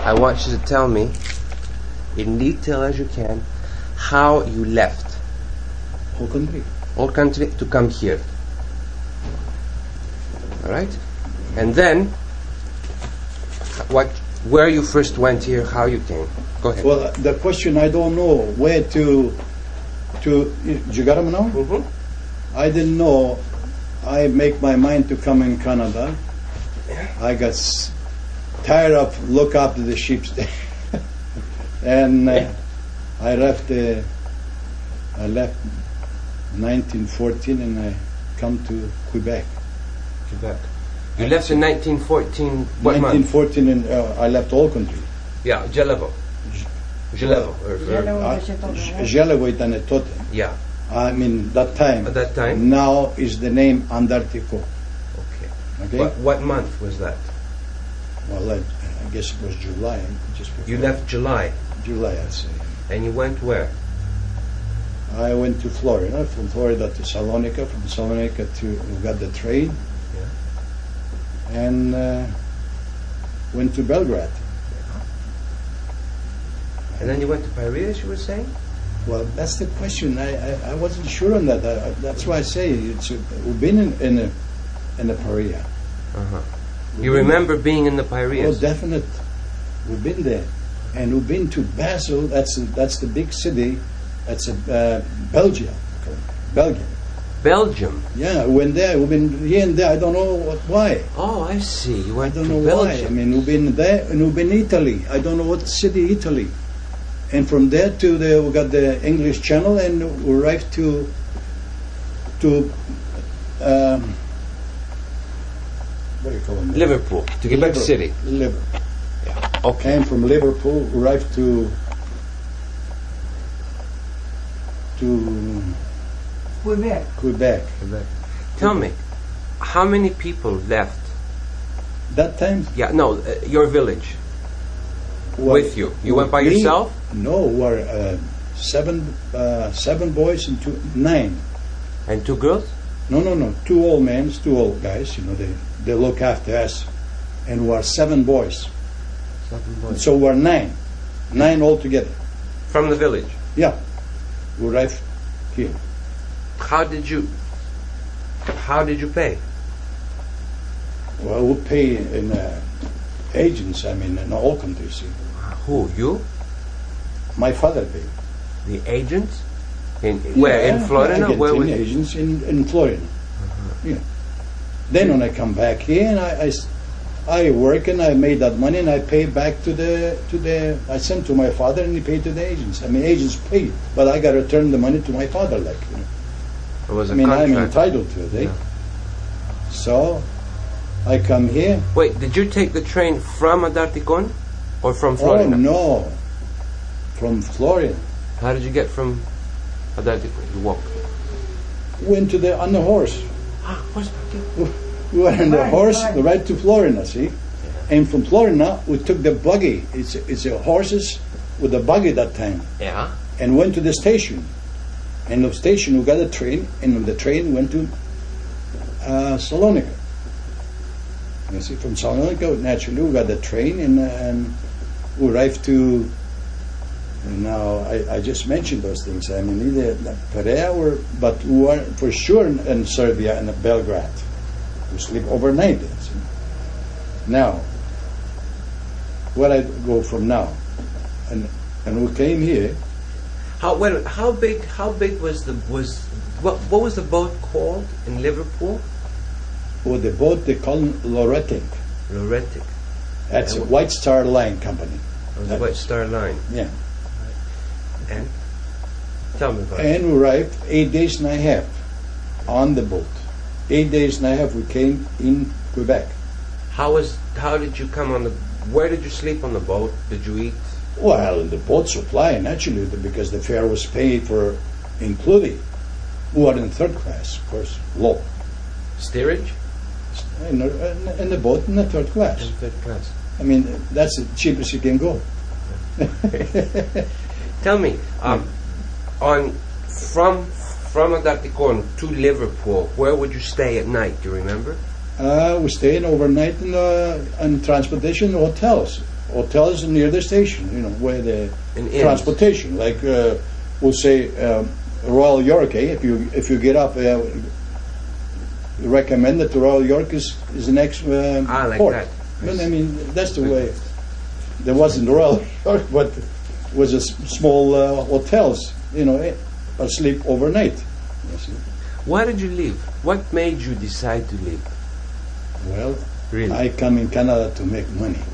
I want you to tell me, in detail as you can, how you left all country to come here. All right? And then, where you first went here, how you came. Go ahead. Well, the question, I don't know where to you got them now? Mm-hmm. I didn't know. I make my mind to come in Canada. I got tired of look after the sheep, and I left. I left 1914, and I come to Quebec. Quebec. You left in 1914. What 1914, and I left all country. Yeah, Jelevo. Jelevo itane tote. Yeah. I mean that time. At that time. Now is the name Antarctico. Okay. What month was that? Well, I guess it was July. Just before. You left July. July, I'd say. And you went where? I went to Florida. From Florida to Salonika. From Salonika to we got the train. Yeah. And went to Belgrade. And then you went to Piraeus, you were saying? Well, that's the question. I wasn't sure on that. That's why I say we've been in a Piraeus. Uh-huh. You remember being in the Piraeus? Oh, definite. We've been there, and we've been to Basel. That's the big city. That's Belgium. Belgium. Yeah, we went there. We've been here and there. I don't know why. Oh, I see. You went I don't to know Belgium. why. I mean, we've been there, and we've been Italy. I don't know what city, Italy. And from there to we got the English Channel, and we arrived to what do you call it? Liverpool, to Quebec City. Liverpool. Yeah. Okay. And from Liverpool, we arrived to Quebec. Tell me, how many people left? That time? Yeah, no, your village. With you. You went by yourself? No, we were seven boys and nine. And two girls? No. 2 old men, 2 old guys. You know, they look after us, and we are 7 boys. 7 boys. So we're 9 altogether. From the village? Yeah, we arrived here. How did you pay? Well, we pay in agents. I mean, in all countries. Who, you? My father paid. The agents? Where? In Florida? Where were agents in Florida? Yeah. Then when I come back here, and I work and I made that money, and I pay back to I sent to my father, and he paid to the agents. I mean, agents paid, but I got to return the money to my father, like, you know. It was a contract. I'm contract. entitled to it, eh? Yeah. So I come here. Wait, did you take the train from Adarticon or from Florida? Oh no, from Florida. How did you get from Adarticon? You walked. Went on the horse. We went on the horse right to Florida, see? Yeah. And from Florida, we took the buggy. It's a horses with a buggy that time. Yeah. And went to the station. And the station, we got a train, and the train went to Salonika. You see, from Salonika, naturally, we got the train, and we arrived to. Now, I just mentioned those things. I mean, either Piraeus, but we were for sure in Serbia and Belgrade. We sleep overnight. See? Now, where I go from now, and we came here. How big was what was the boat called in Liverpool? Well, the boat they call Loretic. Loretic. That's a White Star Line company. Oh, the White Star Line. Yeah. And tell me about it. And we arrived 8 days and a half on the boat. 8 days and a half we came in Quebec. How did you come on the? Where did you sleep on the boat? Did you eat? Well, the boat supply naturally, because the fare was paid for, including. We were in 3rd class, of course, low. Steerage? In the boat in the 3rd class. In 3rd class. I mean, that's the cheapest you can go. Tell me, from Adarticon to Liverpool, where would you stay at night? Do you remember? We stayed overnight in transportation hotels. hotels near the station, where the In transportation, like we'll say Royal York. If you get up, recommend that the Royal York is the next like port. that. Well, I mean, that's the way. There wasn't Royal York, but it was a small hotels, sleep overnight. You see. Why did you leave? What made you decide to leave? Well, Really? I come in Canada to make money.